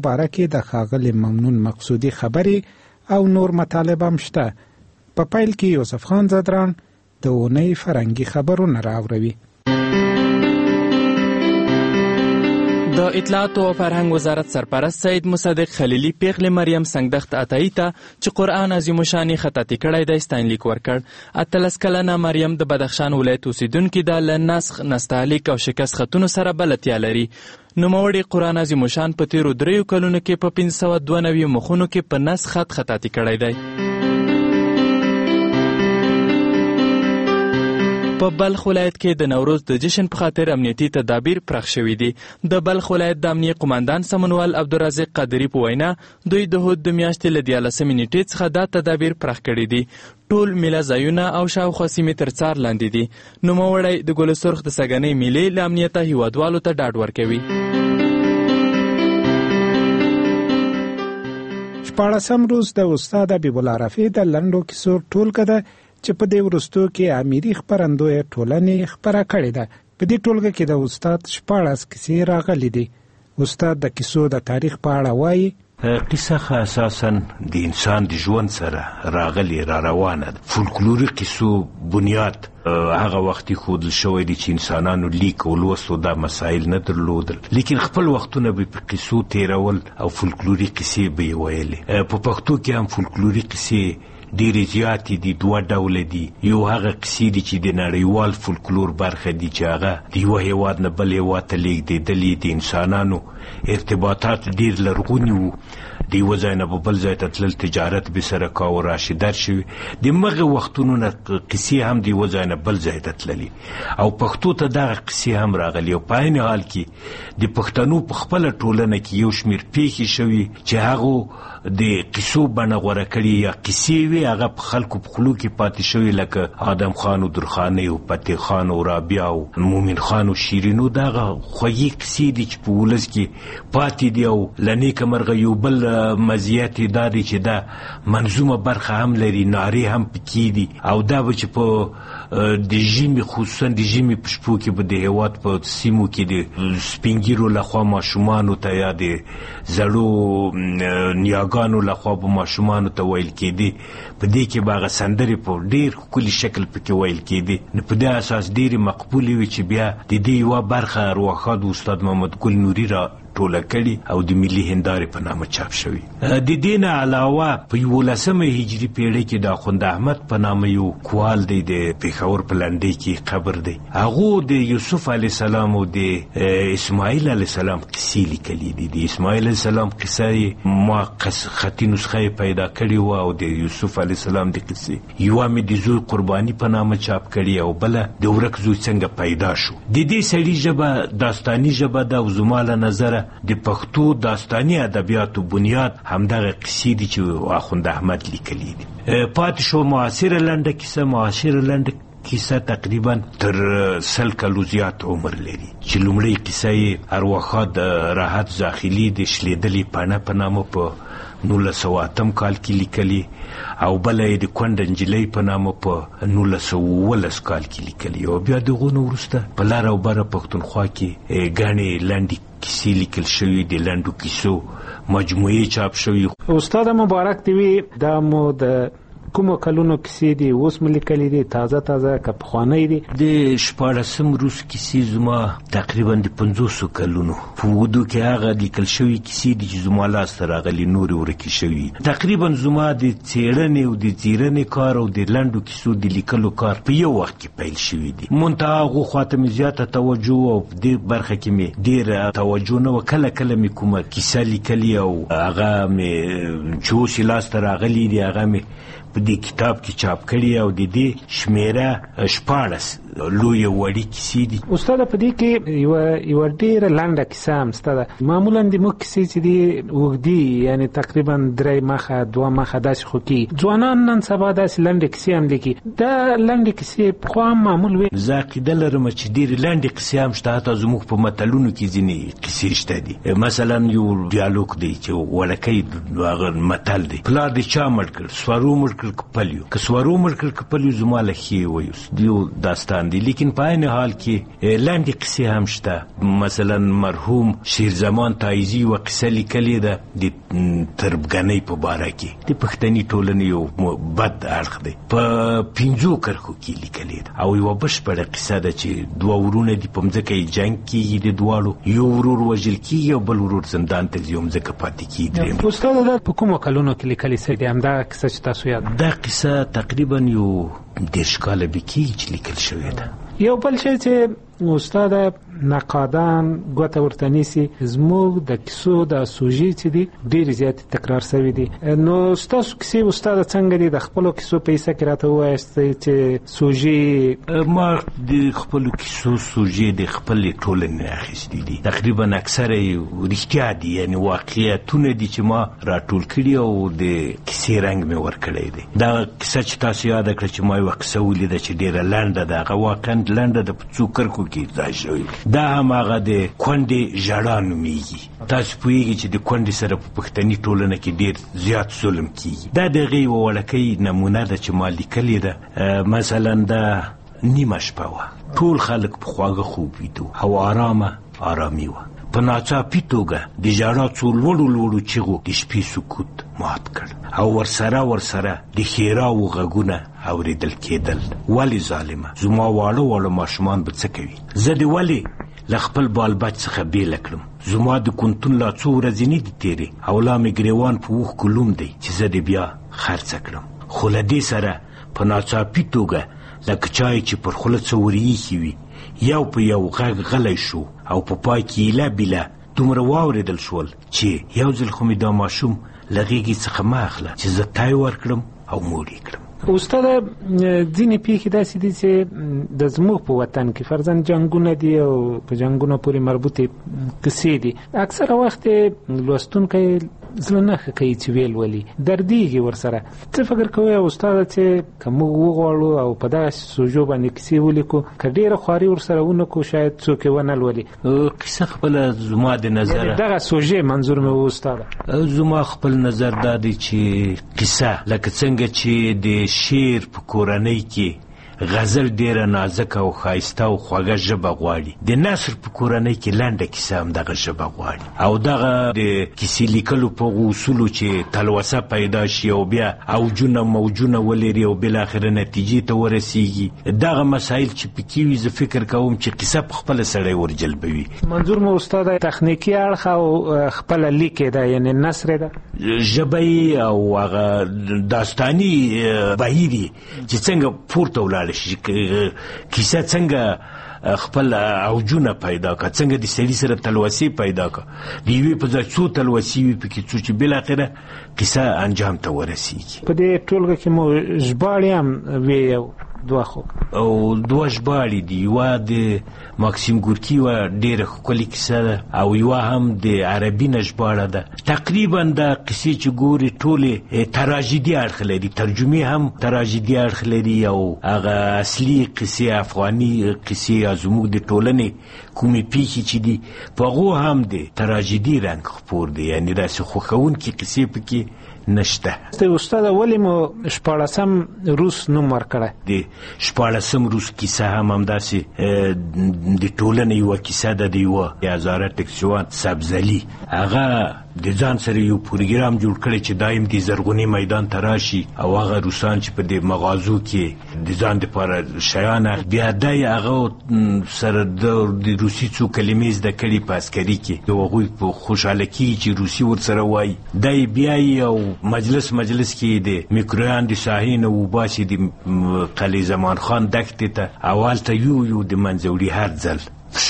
باره کې د ښاغلي ممنون مقصودي خبرې او نور مطالب هم شته. په پیل کې یوسف خان زدران د اونۍ فرهنګي خبرونه راوړوي. د اطلاعات او فرهنګ وزارت سرپرست سید مصدق خلیلی پیغلې مریم سنگدخت عطایی ته چې قرآن عظیم الشان خطاطي کړی دی ستاینلیک ورکړ. 18 کلنه مریم د بدخشان ولایت اوسیدونکې ده. له نسخ، نستعلیق او شکست خطونو سره بلدتیا لري. نوموړي قرآن عظیم الشان په تیرو 3 کلونو کې په 592 مخونو کې په نسخ خط خطاطي کړی دی. په بلخ ولایت کې د نوروز د جشن په خاطر امنیتي تدابیر پراخ شوي دي. د بلخ ولایت د امنیه قماندان سمنوال عبدالرزاق قادری په وینا دوی د هود د میاشتې له 14 نیټې څخه دا تدابیر پراخ کړي دي. ټول میله ځایونه او شاوخوا سیمې تر څار لاندې دي. نوموړی د ګل سرخ د سږنۍ میلې له امنیته هیوادوالو ته ډاډ ورکوي. 14 روز د استاد حبیب الله رفیع د لنډو کیسو ټولګه ده چې په دې وروستو کې اميري خبرندوی ټولنې خبره کړې ده. په دې ټولګه کې د استاد 14 کیسې راغلي دي. استاد د کیسو د تاریخ په اړه وایي. قصه اساساً د انسان د ژوند سره راغلي را روانه ده. فولکلوري کیسو بنیاد هغه وختي ښودل شوی دی چې انسانانو لیک او لوستو دا مسایل نه درلودل، لیکن خپل وختونه به په کیسو تیرول او فولکلوري کیسې به یې ویلې. په پښتو کې هم فولکلوري کیسې ډېرې زیاتې دي. 2 ډوله دي. یو هغه کیسې دي چې د نړیوال فولکلور برخه دي چې هغه د یوه هېواد نه بل هېواد ته لیږدېدلي. د انسانانو ارتباطات ډېر لرغوني وو. د یوه ځای نه به بل ځای ته تلل، تجارت به سره کاوه، راشدر شوي. د مغه وختونو نه قصې هم د یوه ځای نه بل ځای ته تللي او پښتو ته دغه قصې هم راغلي. او په عین حال کې د پښتنو په خپله ټولنه کې یو شمېر پیښې شوي چې هغو د قصو بڼه غوره کړي یا قصې وي هغه په خلکو په خولو کې پاتې شوي، لکه آدم خان و درخانۍ او فتح خان او رابعه او مومن خان او شیرینو. دغه خوږې قصې دي چې په ولس کې پاتې دي. او له نیکه مرغه یو بل مزیت یې دا دی چې دا منظومه برخه هم لري، نارې هم پکې دي. او دا به چې په د ژمي، خصوصا د ژمي په شپو کې به د هېواد په سیمو کې د سپینګیرو لخوا ماشومانو ته یا د زړو نیاګانو لخوا به ماشومانو ته ویل کېدې. په دې کې به هغه سندرې په ډېر ښکلي شکل پکې ویل کېدې. نو په دې اساس ډېرې مقبولې وي چې بیا د دې یوه برخه ارواښاد استاد محمد ګل نوري را ټوله کړي او د ملي هندارې په نامه چاپ شوي. د دې نه علاوه په 11 هجري پیړۍ کې د اخوند احمد په نامه یو کوال دی، د پېښور په لنډۍ کې قبر دی. هغو د یوسف علیه السلام او د اسماعیل علیه السلام قصې لیکلي دي. د اسماعیل علیه السلام قصه ما خطي نسخه پیدا کړې وه او د یوسف علیه السلام د قصې یوه مې د زوی قرباني په نامه چاپ کړې او بله د ورک زوی څنګه پیدا شو. د دې سړي ژبه داستاني ژبه ده او زما له نظره د پښتو داستاني ادبیاتو بنیاد همدغه قصې دي چې اخوند احمد لیکلي دي. پاتې شو معاصره لنډه کیسه. معاصره لنډه کیسه تقریبا تر 100 کلو زیات عمر لري چې لومړی کیسه یې ارواښاد راحت زاخیلي د شلیدلې پاڼه په نامه په 1908 کال کې لیکلي او بله یې د کونډه نجلۍ په نامه په 1912 کال کې لیکلي. او بیا دغو نه وروسته په لر او بره پښتونخوا کې ګڼې لنډې کیسې لیکل شوي، د لنډو کیسو مجموعې چاپ شوي. استاد مبارک دی وی دا مو د کومو کلونو کیسې دي اوس مو لیکلي دي؟ تازه که پخوانۍ دي؟ د 14 روز کیسې زما تقریبا د 500 کلونو په اوږدو کې هغه لیکل شوي کیسې دي چې زما لاسته راغلي، نورې ورکې شوي. تقریبا زما د څېړنې او د څېړنې کار او د لنډو کیسو د لیکلو کار په یو وخت کې پیل شوي دي. منتها هغو خواته مې زیاته توجه او په دې برخه کې مې ډېره توجه نه وه. کله کله مې کومه کیسه لیکلي او هغه مې چې اوس یې لاسته راغلي دي هغه مې په دې کتاب کې چاپ کړي او د دې شمیره 14 لویه وړې کیسې دي. استاد په دې کې یوه ډېره لنډه کیسه هم شته ده. معمولا د موږ کیسې چې دي اوږدي، یعنی تقریبا 3 مخه 2 مخه داسې خو کي ځوانان نن سبا داسې لنډې کیسې هم لیکي. دا لنډې کیسې پخوا هم معمول وي. زه عقیده لرم چې ډېرې لنډې کیسې هم شته. حتی زموږ په متلونو کې ځینې کیسې شته دي. مثلا یو ډیالوګ دی چې وړکۍ هغه متل دی: پلار دې چا مړ کړ؟ سپرو مړ کړ، کړ کپلیو که سوارو مړ کړ کپلیو زما له ښې وایو دیو داستان دی. لیکن په عین حال کې لاندې قصې هم شته. مثلا مرحوم شیرزمان تایزي یوه قصه لیکلې ده د تربګنۍ په باره کې د پښتني ټولنې یو بد اړخ دی، په 5 کرښو کې لیکلې ده. او یوه بشپړه قصه ده چې 2 ورونه دي، په مځکه یې جنګ کېږي د دواړو، یو ورور وژل کېږي او بل ورور زندان ته ځي او مځکه پاتې کېږي. استاد دا په کومو کلونو کې لیکلې سوې ده همدغه کیسه چې تاسو یاد؟ دا قصه تقریبا یو 10 کاله به کېږي چې لیکل شوې ده. یو بل شی چې استاد نقادان ګوته ورته نیسي، زموږ د کیسو د سوژې چې دي ډېرې زیاتې تکرار شوي دي. نو ستاسو کیسې استاد څنګه دي؟ د خپلو کیسو په حصه کې راته ووایاستئ چې سوژې. ما د خپلو کیسو سوژې د خپلې ټولنې اخیستې دي، تقریبا اکثره یې رښتیا دي، یعنې واقعیتونه دي چې ما راټول کړي او د کیسې رنګ مې ورکړی دی. دا کیسه چې تاسو یاده کړه چې ما یوه قصه ولیده چې ډېره لنډه ده، هغه واقعا لنډه ده، په 2 کرښو کې ځای شوی. دا هم هغه د کونډې ژړا نومیږي. تاسو پوهیږئ چې د کونډې سره په پښتني ټولنه کې ډېر زیات ظلم کیږي. دا د هغې یوه وړکۍ نمونه ده چې ما لیکلې ده. مثلا دا نیمه شپه وه، ټول خلک په خواږه خوب ویده او آرامي وه. په ناڅاپي توګه د ژړا څو لوړو چغو د شپې سکوت مات کړ او ورسره د ښېراوو غږونه اورېدل کېدل. ولې ظالمه زما واړه ماشومان به څه کوي؟ زه دې ولې له خپل بال بچ څخه بیله کړم؟ زما د کونتون لا څو ورځې نه دي تېرې او لا مې ګریوان په اوښکو لوم دی چې زه دې بیا خرڅه کړم. خو له دې سره په ناڅاپي توګه لکه چای چې پر خوله څه ورایښي وي یو په یو غږ غلی شو او په پای کې ایله بیله دومره واورېدل شول چې یو ځل خو مې دا ماشوم له غېږې څخه مه اخله چې زه تای ورکړم او موړ یې کړم. استاد ځینې پیښې داسې دي چې د زموږ په وطن کې فرضاً جنګونه دي او په جنګونو پورې مربوطې کیسې دي، اکثره وخت لوستونکی زړه نه ښه کوي چې ویل ولي، دردېږي ورسره. څه فکر کوئ استاده چې که موږ وغواړو او په دغه سوژو باندې کیسې ولیکو، که ډېره خواري ورسره ونکړو شاید څوک یې ونه لولي؟ قصه خپله زما د نظره دغه سوژې منظور مې و استاده. زما خپل نظر دا دی چې قصه لکه څنګه چې د شعر په کورنۍ کې غزل ډیره نازک او ښایسته او خوږه ژبه غواړي، د نثر په کورنۍ کې لنډه کیسه هم دغه ژبه غواړي. او دغه د کیسې لیکلو په اصولو چې تلوسه پیدا شي او بیا اوجونه موجونه ولري او بالاخره نتیجې ته ورسیږي، دغه مسایل چې پکې وي زه فکر کوم چې قصه په خپله سړی ورجلبوي. منظور مو استاده تخنیکي اړخ او خپله لیکې ده، یعنې نثر ده، ژبه او هغه داستاني بهیر چې څنګه پورته ولاړ شي، کیسه څنګه خپل اوجونه پیدا کا، څنګه د سړي سره تلوسې پیدا کا، د یوې په ځای څو تلوسې وي پکې څو چې بالاخره کیسه انجام ته ورسیږي. په دې ټولګه کې مو ژباړې هم وې یو دوه خو او دوه ژباړې دي، یوه د ماکسیم ګورکي یوه ډېره ښکلې کیسه ده او یوه هم د عربي نه ژباړه ده. تقریبا دا قصې چې ګوري ټولې تراژیدي اړخ لري، ترجمې هم تراژیدي اړخ لري او هغه اصلي قصې افغاني قصې یا زموږ د ټولنې کومې پیښې چې دي په هغو هم د تراژیدي رنګ خپور دی، یعنې داسې خوښوونکې قصې پکې نشته. استاد ولې مو 14 روس نوم ورکړی؟ د 14 روس کیسه هم همداسې د ټولنې یوه کیسه ده، د یوه هزاره ټکسیوان سبزلي، هغه د ځان سره یو پروګرام جوړ کړی چې دایم د زرغونې میدان ته راشي او هغه روسان چې په دې مغازو کې د ځان دپاره شیان بیا دی هغه سره د روسي څو کلمې زده کړي په عسکري کې، او هغوی په خوشحاله کېږي چې روسي ورسره وایي، دی بیایي او مجلس کې د میکرویان د ساحې نه وباسي د قلعه زمان خان دښتې ته او هلته یو د منځه وړي. هر ځل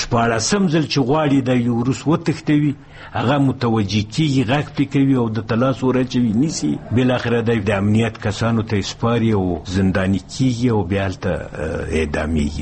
14 ځل چې غواړي د یو روس وتښتوي هغه متوجه کېږي، غږ پې کوي او د تلاس ورچوي، نیسي، بالاخره دی د امنیت کسانو ته سپاري او زنداني کېږي او بیا هلته اعدامېږي.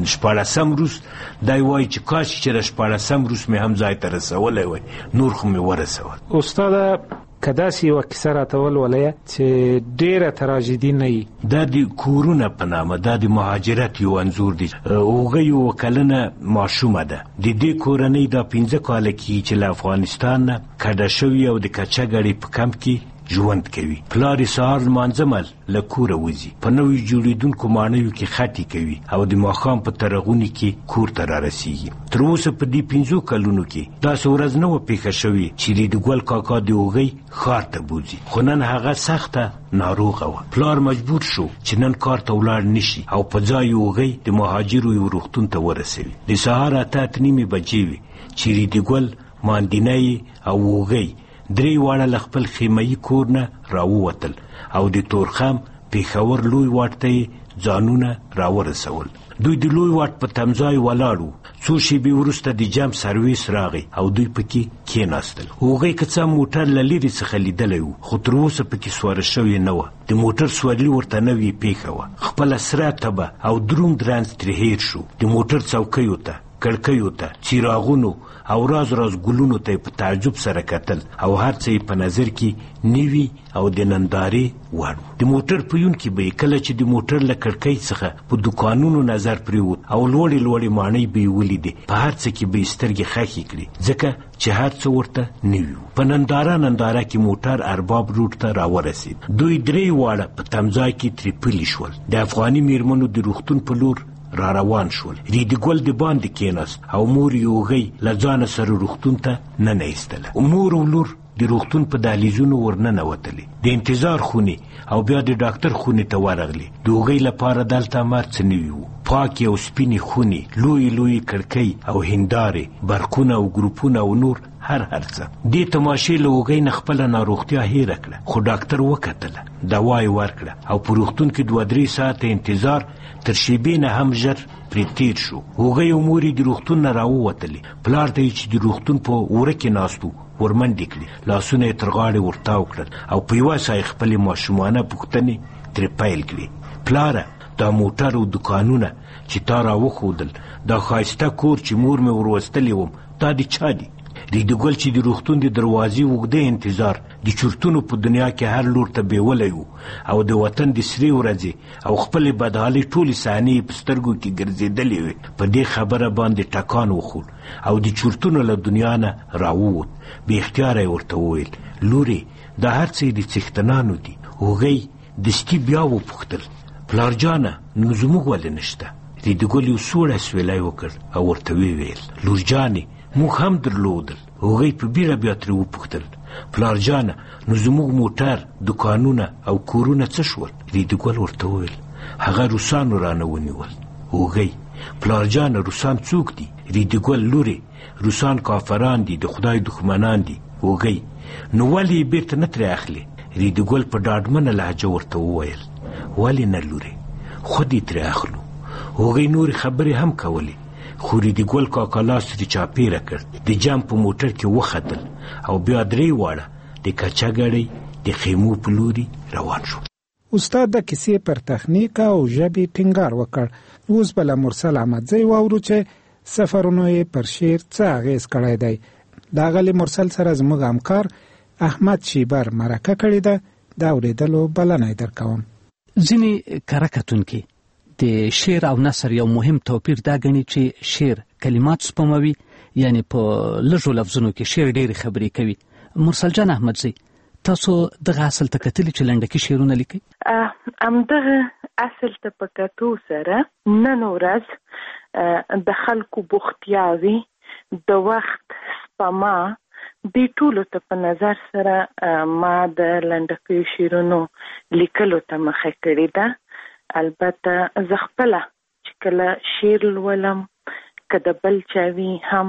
14 روس دی وایي چې کاش چې د 14 روس مې هم ځای ته رسولی وای، نور خو مې ورسول. استاده که داسې یوه کیسه راته ولولئ چې ډېره تراژیدي نه وي؟ دا د کورونه په نامه، دا د مهاجرت یو انځور دی. هغه یوه کلنه ماشومه ده، د دې کورنۍ دا 15 کاله کېږي چې له افغانستان نه کډه شوي او د کچه ګړې په کمپ کې ژوند کوي. پلار یې سهار لمانځه مهال له کوره وځي، په نوي جوړېدونکو ماڼیو کې خټې کوي او د ماښام په ترغوني کې کور ته رارسېږي. تر اوسه په دې 5 کلونو کې داسې ورځ نه وه پیښه شوې چې ریډګل کاکا د هغوی ښار ته بوځي. خو نن هغه سخته ناروغه وه. پلار مجبور شو چې نن کار ته ولاړ نشي او په ځای هغوی د مهاجرو یو روغتون ته ورسوي. د سهار 8:30 بجې وې چې ریډګل، ماندینی او هغوی درې واړه له خپل خیمه‌یي کور نه راووتل او د تورخم پېښور لوی واټ ته یې ځانونه راورسول. دوی د لوی واټ په تمځای ولاړ وو. څو شېبې وروسته د جام سرویس راغی او دوی پکې کېناستل. هغوی که څه موټر له لرې څخه لیدلی و، خو تر اوسه پکې سواره شوې نه وه. د موټر سواري ورته نوې پېښه وه. خپله سره تبه او دروند رنځ ترې هېر شو. د موټر څوکیو ته، کړکیو ته، څراغونو او راز راز ګلونو ته په تعجب سره کتل او هر څه یې په نظر کې نوي او د نندارې وړ. د موټر پویونکي به یې کله چې د موټر له کړکۍ څخه په دوکانونو نظر پرېوت او لوړې لوړې ماڼۍ به یې ولیدې، په هر څه کې به یې سترګې خښې کړې، ځکه چې هر څه ورته نوي وو. په ننداره کې موټر ارباب روډ ته راورسېد. دوی درې واړه په تمځای کې ترې پلي شول. د افغاني میرمنو د روغتون په لور را روان شول. ریډګل د باندې کېناست او مور یې هغوی له ځانه سره روغتون ته ننویستله. مور او لور د روغتون په دهلیزونو ورننوتلې. د انتظار خونې او بیا د ډاکټر خونې ته ورغلې. د هغوی لپاره دلته هر څه نوي وو. پاکې او سپینې خونې، لویې کړکۍ او هندارې، برقونه او ګروپونه او نور هر څه. دې تماشې له هغوی نه خپله ناروغتیا هېره کړه. خو ډاکټر وکتله، دوا یې ورکړه او په روغتون کې 2-3 ساعته انتظار تر شېبې نه هم ژر پرې تېر شو. هغوی او مور یې د روغتون نه راووتلې. پلار ته یې چې د روغتون په وره کې ناست و ورمنډې کړې، لاسونه یې تر غاړې ورتاو کړل او په یوه ساه یې خپلې ماشومانه پوښتنې ترې پیل کړې. پلاره، دا موټر او دوکانونه چې تا راوښودل، دا ښایسته کور چې مور مې وروستلی وم، دا د چا دي؟ ریډګل چې د روغتون د دروازې اوږده انتظار د چورتونو په دنیا کې هر لور ته بیولی و او د وطن د سرې ورځې او خپلې بدحالۍ ټولې صحنې په سترګو کې ګرځېدلې وې، په دې خبره باندې ټکان وخوړ او د چورتونو له دنیا نه راووت. بې اختیاره یې ورته وویل: لورې، دا هر څه د څښتنانو دي. هغوی دستي بیا وپوښتل: پلارجانه، نو زموږ ولې نشته؟ ریډګل یو سوړ اسویلی وکړ او ورته ویل: لورجانې، موږ هم درلودل. هغوی په بیړه بیا ترې وپوښتل: پلارجانه، نو زموږ موټر، دوکانونه او کورونه څه شول؟ ریډګل ورته وویل: هغه روسانو رانه ونیول. هغوی: پلارجانه، روسان څوک دي؟ ریډګل: لورې، روسان کافران دي، د خدای دښمنان دي. هغوی: نو ولې یې بیرته نه ترې اخلې؟ ریډګل په ډاډمنه لهجه ورته وویل: ولې نه لورې، خود یې ترې اخلو. هغوی نورې خبرې هم کولې، خو ریډګل کاکا لاس ترې چاپېره کړ، د جام په موټر کې وختل او بیا درې واړه د کچه ګړۍ د خیمو په لوري روان شو. استاد د کیسې پر تخنیک او ژبې ټینګار وکړ. اوس به له مرسل احمدزی واورو چې سفرونو یې پر شعر څه اغېز کړی دی. د هغه مرسل سره زموږ همکار احمد شیبر مرکه کړې ده. د اورېدلو بلنه یې درکوم. ځینې کره کتونکي د شعر او نثر یو مهم توپیر دا ګڼي چې شعر کلمات سپموي، یعنی په لږو لفظونو کې شعر ډېرې خبرې کوي. مرسل جان احمدزی، تاسو دغه اصل ته کتلي چې لنډکي شعرونه لیکئ؟ همدغه اصل ته په کتو سره نن ورځ د خلکو بوختیاوي، د وخت سپما، دې ټولو ته په نظر سره ما د لنډکیو شعرونو لیکلو ته مخه کړې ده. البته زه خپله چې کله شعر لولم، که د بل چا وي هم،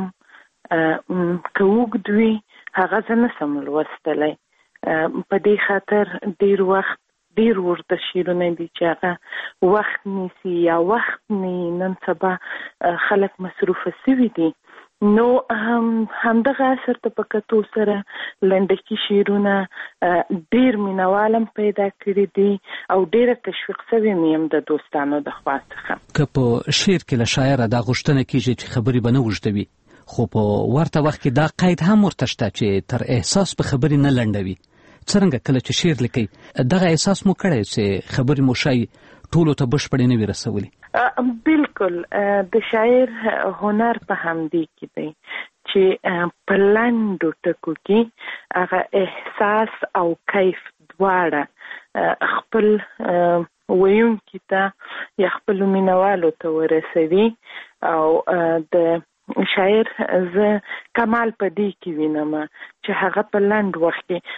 که اوږد وي، هغه زه نسم لوستلی. په دې خاطر ډېر وخت ډېر ورته شعرونه دي چې هغه وخت نیسي یا وخت نه نن سبا خلک مصروفه سوي دي. نو همدغه اثر ته په کتو سره لنډکي شعرونه ډېر مینوالم پیدا کړي دي او ډېره تشویق سوې مې یم د دوستانو د خوا څخه. که په شعر کې له شاعره دا غوښتنه کېږي چې خبرې به نه اوږدوي، خو په ورته وخت کې دا قید هم ورته شته چې تر احساس په خبرې نه لنډوي. څرنګه کله چې شعر لیکئ، دغه احساس مو کړی چې خبرې مو شاید ټولو ته بشپړې نه وي رسولي؟ بالکل، د شاعر هنر په همدې کې دی چې په لاندو ټکو کې هغه احساس او کیف دواړه خپل ویونکي ته یا خپل مینوالو ته ورسوي او د شاعر زه کمال په دې کې وینم چې هغه په لاند وخت کې